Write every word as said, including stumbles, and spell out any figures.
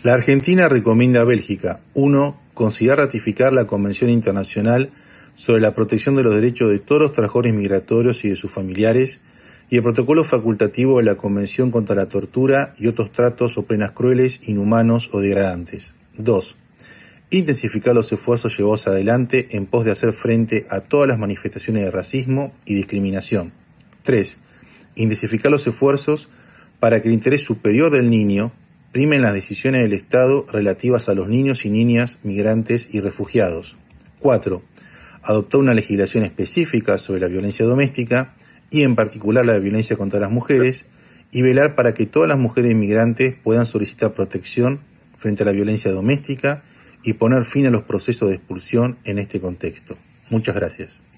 La Argentina recomienda a Bélgica: uno Considerar ratificar la Convención Internacional sobre la Protección de los Derechos de todos los trabajadores migratorios y de sus familiares y el Protocolo facultativo de la Convención contra la Tortura y otros tratos o penas crueles, inhumanos o degradantes. dos Intensificar los esfuerzos llevados adelante en pos de hacer frente a todas las manifestaciones de racismo y discriminación. tres Intensificar los esfuerzos para que el interés superior del niño prime en las decisiones del Estado relativas a los niños y niñas migrantes y refugiados. cuatro Adoptar una legislación específica sobre la violencia doméstica y en particular la violencia contra las mujeres, y velar para que todas las mujeres migrantes puedan solicitar protección frente a la violencia doméstica y poner fin a los procesos de expulsión en este contexto. Muchas gracias.